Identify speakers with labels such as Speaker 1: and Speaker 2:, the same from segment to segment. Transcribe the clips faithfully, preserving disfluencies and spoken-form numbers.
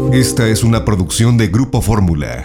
Speaker 1: Esta es una producción de Grupo Fórmula.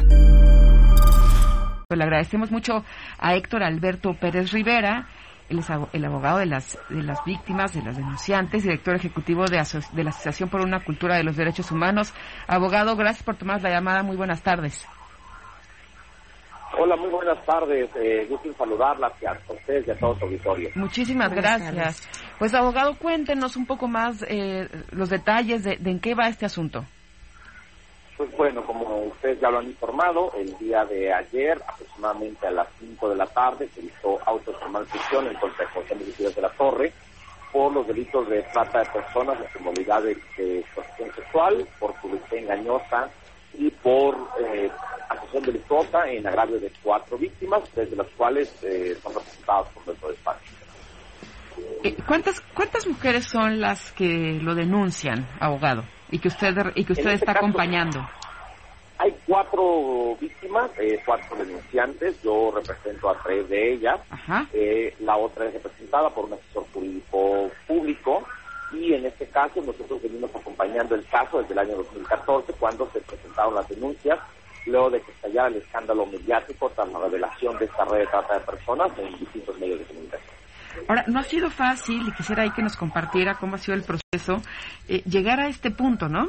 Speaker 2: Le agradecemos mucho a Héctor Alberto Pérez Rivera, él es el abogado de las de las víctimas, de las denunciantes, director ejecutivo de, aso- de la Asociación por una Cultura de los Derechos Humanos. Abogado, gracias por tomar la llamada. Muy buenas tardes.
Speaker 3: Hola, muy buenas tardes. Eh, gusto en saludarlas a ustedes y a todo su auditorio.
Speaker 2: Muchísimas
Speaker 4: Buenas
Speaker 2: gracias.
Speaker 4: tardes.
Speaker 2: Pues, abogado, cuéntenos un poco más eh, los detalles de, de en qué va este asunto.
Speaker 3: Pues bueno, como ustedes ya lo han informado, el día de ayer, aproximadamente a las cinco de la tarde, se hizo auto de formal prisión en contra de José Luis Díaz de la Torre por los delitos de trata de personas, de modalidad de, de extorsión sexual, por publicidad engañosa y por eh, asociación delictuosa en agravio de cuatro víctimas, desde las cuales eh, son representadas por nuestro despacho.
Speaker 2: Eh, ¿Cuántas cuántas mujeres son las que lo denuncian, abogado, y que usted y que usted
Speaker 3: En
Speaker 2: está
Speaker 3: este caso,
Speaker 2: acompañando?
Speaker 3: Hay cuatro víctimas, eh, cuatro denunciantes, yo represento a tres de ellas.
Speaker 2: Ajá.
Speaker 3: Eh, la otra es representada por un asesor jurídico público y en este caso nosotros venimos acompañando el caso desde el año dos mil catorce, cuando se presentaron las denuncias, luego de que estallara el escándalo mediático tras la revelación de esta red de trata de personas en distintos medios de comunicación.
Speaker 2: Ahora, no ha sido fácil, y quisiera ahí que nos compartiera cómo ha sido el proceso, eh, llegar a este punto, ¿no?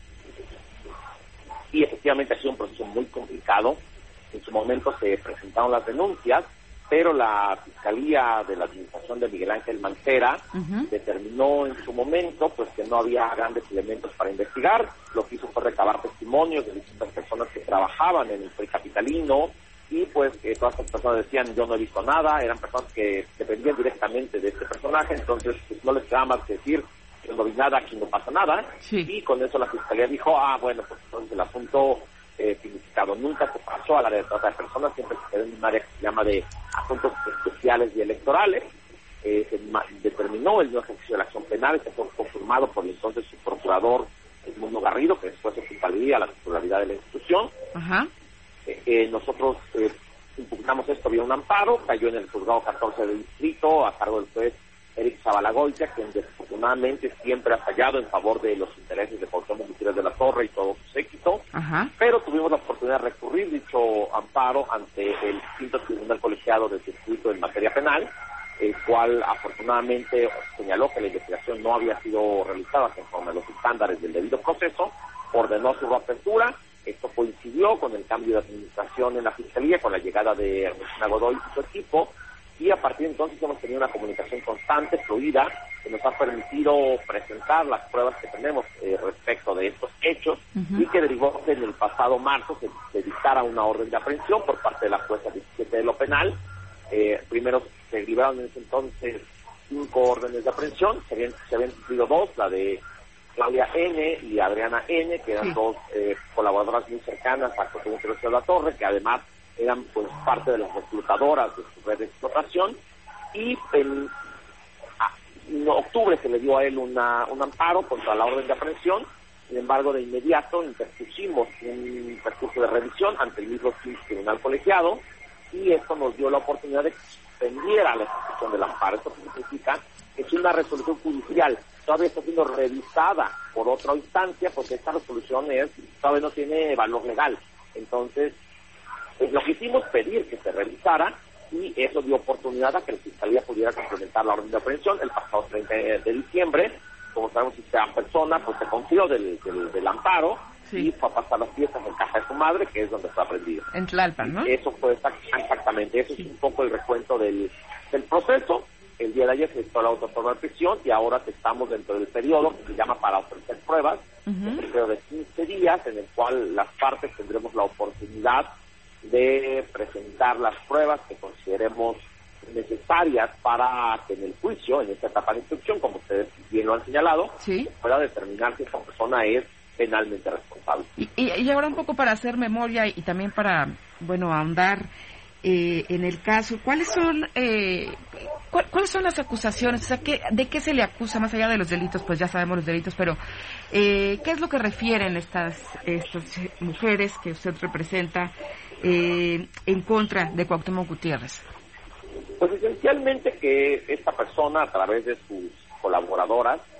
Speaker 3: Y efectivamente ha sido un proceso muy complicado. En su momento se presentaron las denuncias, pero la Fiscalía de la Administración de Miguel Ángel Mancera uh-huh. determinó en su momento pues que no había grandes elementos para investigar. Lo que hizo fue recabar testimonios de distintas personas que trabajaban en el P R I capitalino, y pues que todas estas personas decían yo no he visto nada, eran personas que dependían directamente de este personaje, entonces pues, no les quedaba más que decir yo no vi nada, aquí no pasa nada,
Speaker 2: sí.
Speaker 3: Y con eso la Fiscalía dijo, ah bueno, pues entonces el asunto eh, significado nunca se pasó al área de trata de personas, siempre se quedó en un área que se llama de asuntos especiales y electorales. Eh, se ma- determinó el no ejercicio de la acción penal, que fue confirmado por el entonces su procurador Edmundo Garrido, que después se fiscalizaría la titularidad de la institución.
Speaker 2: Ajá.
Speaker 3: Eh, eh, nosotros eh, impugnamos esto vía un amparo, cayó en el juzgado catorce del distrito a cargo del juez Eric Zabalagoitia, quien desafortunadamente siempre ha fallado en favor de los intereses de Cuauhtémoc Gutiérrez de la Torre y todo su séquito.
Speaker 2: Ajá.
Speaker 3: Pero tuvimos la oportunidad de recurrir dicho amparo ante el quinto tribunal colegiado del circuito en materia penal, el cual afortunadamente señaló que la investigación no había sido realizada conforme a los estándares del debido proceso, ordenó su reapertura. Esto coincidió con el cambio de administración en la Fiscalía, con la llegada de Ernestina Godoy y su equipo, y a partir de entonces hemos tenido una comunicación constante, fluida, que nos ha permitido presentar las pruebas que tenemos eh, respecto de estos hechos, uh-huh. y que derivó que en el pasado marzo se, se dictara una orden de aprehensión por parte de la jueza diecisiete de lo penal. Eh, primero se derivaron en ese entonces cinco órdenes de aprehensión, se habían, se habían cumplido dos, la de Claudia N. y Adriana N., que eran sí. dos eh, colaboradoras muy cercanas a José Gutiérrez de la Torre, que además eran pues parte de las reclutadoras de su red de explotación, y en, a, en octubre se le dio a él una, un amparo contra la orden de aprehensión. Sin embargo, de inmediato interpusimos un recurso de revisión ante el mismo tribunal colegiado, y esto nos dio la oportunidad de que suspendiera la ejecución del amparo. Esto significa que es una resolución judicial, todavía está siendo revisada por otra instancia, porque esta resolución es todavía no tiene valor legal. Entonces, pues lo que hicimos pedir que se revisara, y eso dio oportunidad a que la Fiscalía pudiera complementar la orden de aprehensión el pasado treinta de diciembre. Como sabemos, si sea persona, pues se confió del, del, del amparo, sí. Y fue a pasar las fiestas en casa de su madre, que es donde está prendido.
Speaker 2: En Tlalpan, ¿no?
Speaker 3: Eso fue exactamente, eso sí. Es un poco el recuento del, del proceso. El día de ayer se dictó la autoforma de prisión y ahora estamos dentro del periodo que se llama para ofrecer pruebas, uh-huh. un periodo de quince días en el cual las partes tendremos la oportunidad de presentar las pruebas que consideremos necesarias para que en el juicio, en esta etapa de instrucción, como ustedes bien lo han señalado,
Speaker 2: ¿sí?
Speaker 3: pueda determinar si esta persona es penalmente responsable.
Speaker 2: Y, y, y ahora un poco para hacer memoria y también para, bueno, ahondar eh, en el caso, ¿cuáles son eh, cu cuáles son las acusaciones? O sea, ¿qué, ¿de qué se le acusa más allá de los delitos? Pues ya sabemos los delitos, pero eh, ¿qué es lo que refieren estas, estas mujeres que usted representa eh, en contra de Cuauhtémoc Gutiérrez?
Speaker 3: Pues esencialmente que esta persona, a través de sus colaboradoras,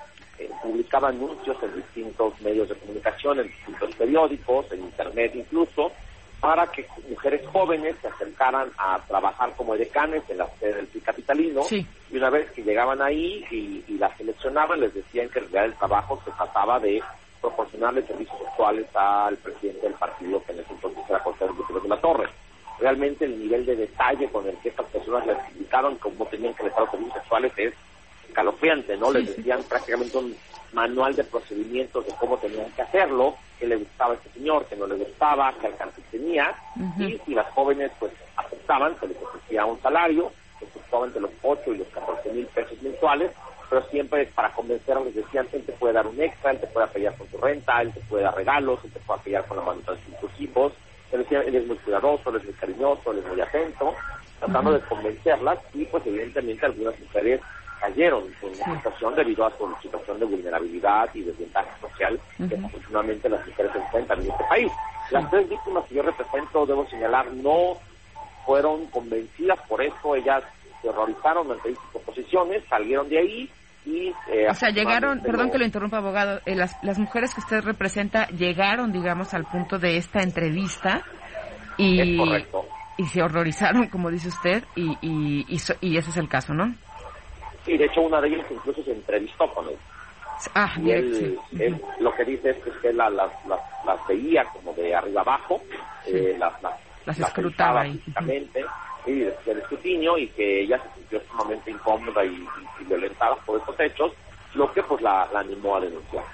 Speaker 3: eh, publicaba anuncios en distintos medios de comunicación, en distintos periódicos, en internet incluso, para que mujeres jóvenes se acercaran a trabajar como edecanes en la sede del P R I capitalino,
Speaker 2: sí.
Speaker 3: Y una vez que llegaban ahí y, y las seleccionaban, les decían que en realidad el trabajo se trataba de proporcionarle servicios sexuales al presidente del partido, que en ese entonces era José Gutiérrez de la Torre. Realmente el nivel de detalle con el que estas personas les explicaron cómo tenían que prestar los servicios sexuales es escalofriante, ¿no? Sí, les decían sí. prácticamente un manual de procedimientos de cómo tenían que hacerlo, qué le gustaba a este señor, qué no le gustaba, qué alcance tenía, uh-huh. y si las jóvenes pues aceptaban, se les ofrecía un salario, que costaba entre los ocho y los catorce mil pesos mensuales, pero siempre para convencerlos les decían, él te puede dar un extra, él te puede apoyar con tu renta, él te puede dar regalos, él te puede apoyar con la manutención de tus hijos, él decía, él es muy cuidadoso, él es muy cariñoso, él es muy atento, tratando uh-huh. de convencerlas, y pues evidentemente algunas mujeres cayeron en una sí. situación debido a su situación de vulnerabilidad y desventaja social uh-huh. que afortunadamente las mujeres se enfrentan en este país. Sí. Las tres víctimas que yo represento, debo señalar, no fueron convencidas por eso, ellas se horrorizaron ante estas proposiciones, salieron de ahí y... Eh,
Speaker 2: o sea, llegaron, perdón que lo interrumpa, abogado, eh, las, las mujeres que usted representa llegaron, digamos, al punto de esta entrevista y...
Speaker 3: Es correcto.
Speaker 2: Y se horrorizaron, como dice usted, y, y, y, so, y ese es el caso, ¿no?
Speaker 3: Sí, de hecho una de ellas incluso se entrevistó con él.
Speaker 2: Ah,
Speaker 3: y él, sí. él uh-huh. lo que dice es que usted las las las las veía como de arriba abajo, sí. eh, las las,
Speaker 2: las escrutaba
Speaker 3: físicamente, uh-huh. y desde el escrutinio, y que ella se sintió sumamente incómoda y, y, y violentada por estos hechos, lo que pues la, la animó a denunciar.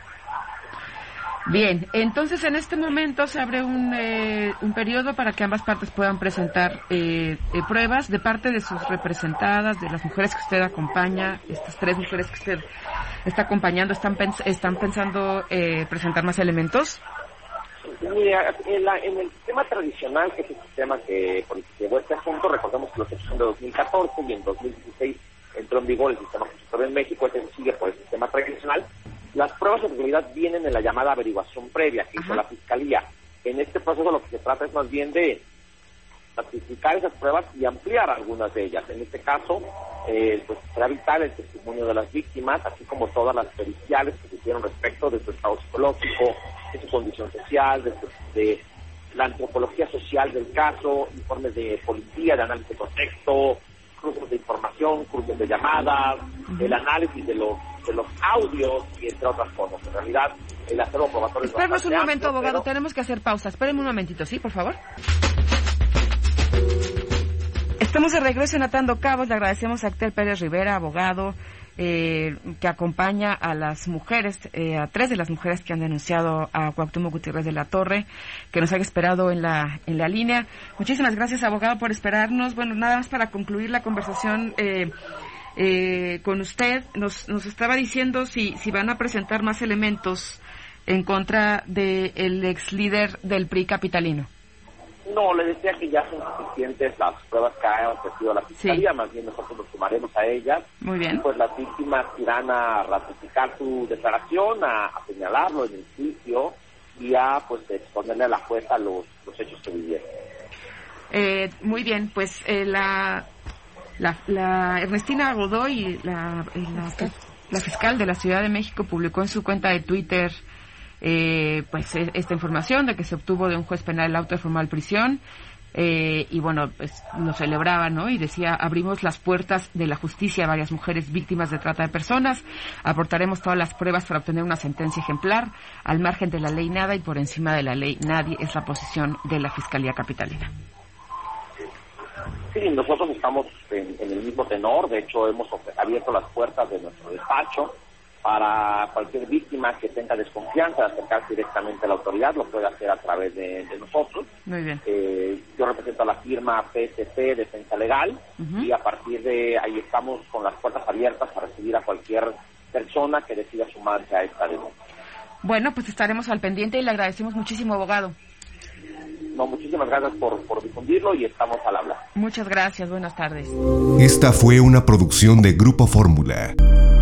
Speaker 2: Bien, entonces en este momento se abre un, eh, un periodo para que ambas partes puedan presentar eh, eh, pruebas de parte de sus representadas, de las mujeres que usted acompaña, estas tres mujeres que usted está acompañando, ¿están, pens- están pensando eh, presentar más elementos?
Speaker 3: Mira, en, la, en el sistema tradicional, que es el sistema que, por el que llevó este asunto, recordemos que los hechos son de dos mil catorce y en dos mil dieciséis entró en vigor el sistema judicial en México, este sigue por el sistema tradicional. Las pruebas en realidad vienen en la llamada averiguación previa que hizo Ajá. la Fiscalía. En este proceso lo que se trata es más bien de ratificar esas pruebas y ampliar algunas de ellas. En este caso, eh, pues será vital el testimonio de las víctimas, así como todas las periciales que se hicieron respecto de su estado psicológico, de su condición social, de, su, de la antropología social del caso, informes de policía, de análisis de contexto, cruces de información, cruces de llamadas, uh-huh. el análisis de los de los audios y entre otras cosas. En realidad, el acervo probatorio...
Speaker 2: Espérame un momento,
Speaker 3: amplio,
Speaker 2: abogado,
Speaker 3: pero...
Speaker 2: tenemos que hacer pausa. Espérenme un momentito, ¿sí, por favor? Estamos de regreso en Atando Cabos. Le agradecemos a Actel Pérez Rivera, abogado, eh, que acompaña a las mujeres, eh, a tres de las mujeres que han denunciado a Cuauhtémoc Gutiérrez de la Torre, que nos haya esperado en la en la línea. Muchísimas gracias, abogado, por esperarnos. Bueno, nada más para concluir la conversación eh, eh, con usted, nos, nos estaba diciendo si, si van a presentar más elementos en contra del ex líder del P R I capitalino.
Speaker 3: No, le decía que ya son suficientes las pruebas que ha ofrecido la Fiscalía, sí. Más bien nosotros nos sumaremos a ellas.
Speaker 2: Muy bien.
Speaker 3: Y pues las víctimas irán a ratificar su declaración, a, a señalarlo en el juicio y a pues exponerle a la jueza los, los hechos que vivieron.
Speaker 2: Eh, muy bien, pues eh, la, la la Ernestina Godoy, la, la, la fiscal de la Ciudad de México, publicó en su cuenta de Twitter Eh, pues esta información de que se obtuvo de un juez penal el auto de formal prisión eh, y bueno, pues lo celebraba, ¿no? Y decía, abrimos las puertas de la justicia a varias mujeres víctimas de trata de personas, aportaremos todas las pruebas para obtener una sentencia ejemplar, al margen de la ley nada y por encima de la ley nadie, es la posición de la Fiscalía Capitalina.
Speaker 3: Sí, nosotros estamos en, en el mismo tenor, de hecho hemos abierto las puertas de nuestro despacho para cualquier víctima que tenga desconfianza de acercarse directamente a la autoridad, lo puede hacer a través de, de nosotros.
Speaker 2: Muy bien.
Speaker 3: Eh, yo represento a la firma P S C Defensa Legal, uh-huh. y a partir de ahí estamos con las puertas abiertas para recibir a cualquier persona que decida sumarse a esta denuncia.
Speaker 2: Bueno, pues estaremos al pendiente y le agradecemos muchísimo, abogado.
Speaker 3: No, muchísimas gracias por, por difundirlo y estamos al habla.
Speaker 2: Muchas gracias, buenas tardes.
Speaker 1: Esta fue una producción de Grupo Fórmula.